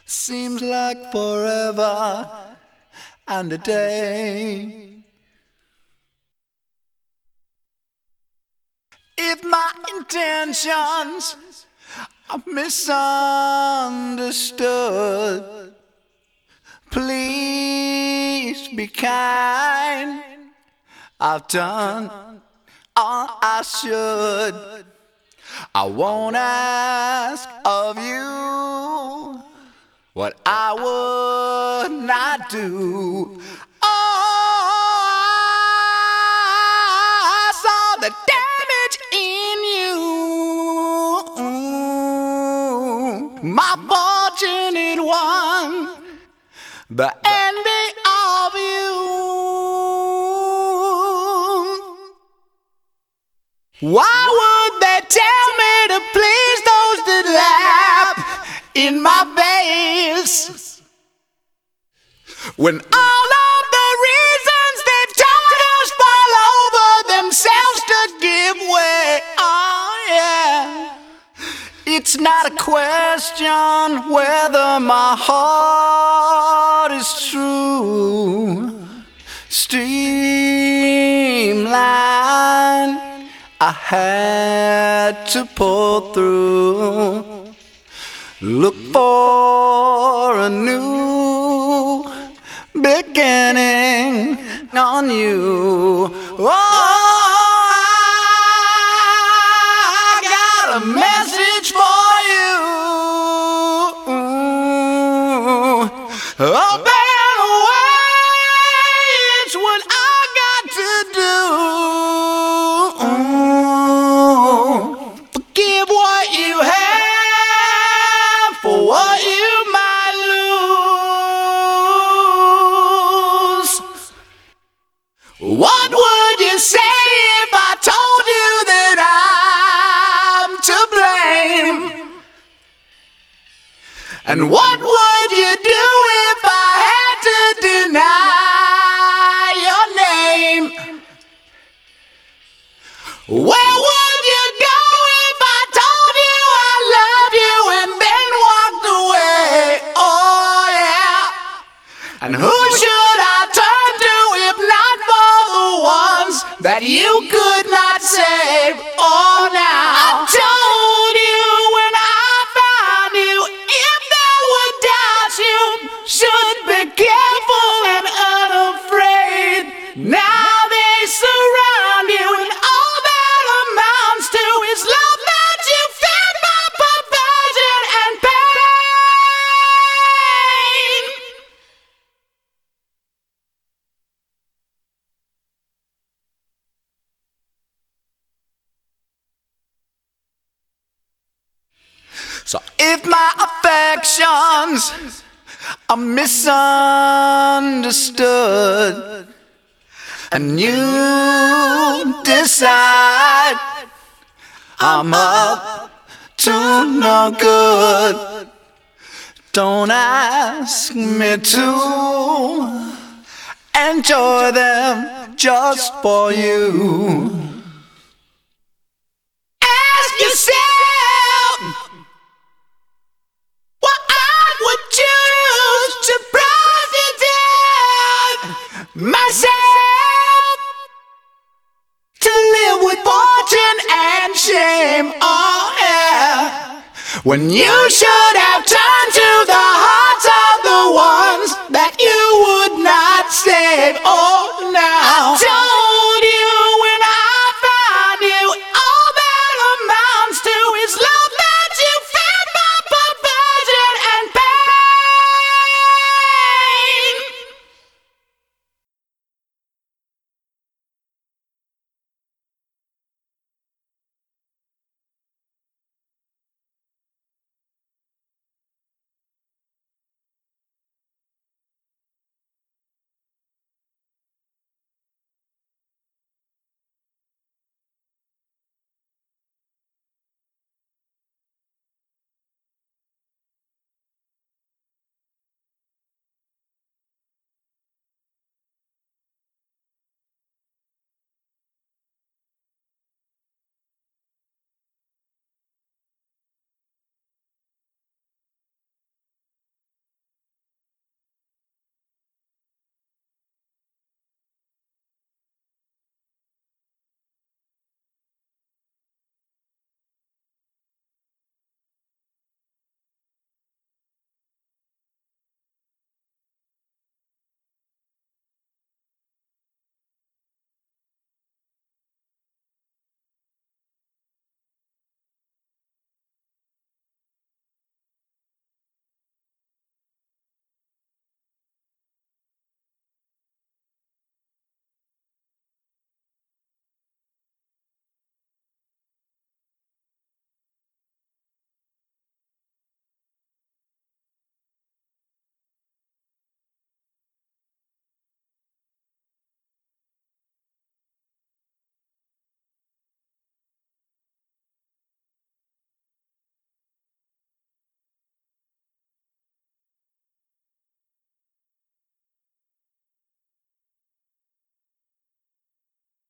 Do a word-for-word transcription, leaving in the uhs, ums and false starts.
Seems like forever and a day. If my intentions are misunderstood, please be kind. I've done all I should. I won't ask of you what I would not do. Oh, I saw the damage in you, my fortunate one, the envy of you. Why would they tell me to please those that laugh in my face, when all of the reasons they've told us fall over themselves to give way? Oh yeah, it's not a question whether my heart is true. Streamline I had to pull through. Look for a new beginning on you. Oh, I got a message for you. Open away, it's what I got to do. Forgive what you have for what you might lose. What would you say if I told you that I'm to blame? And what would you do if I had to deny your name? Where would you go if I told you I love you and then walked away? Oh yeah. And who should I turn to if not for the ones that you could not save? Oh now, I told you when I found you, if there were doubts you should be careful and unafraid. Now they surround you and all that amounts to is love that you fed by perversion and pain. So if my affections are misunderstood and you decide I'm up to no good, don't ask me to enjoy them just for you. Ask yourself what I would choose to prosecute myself, to live with fortune and shame. Oh yeah, when you should have turned to the hearts of the ones that you would not save. Oh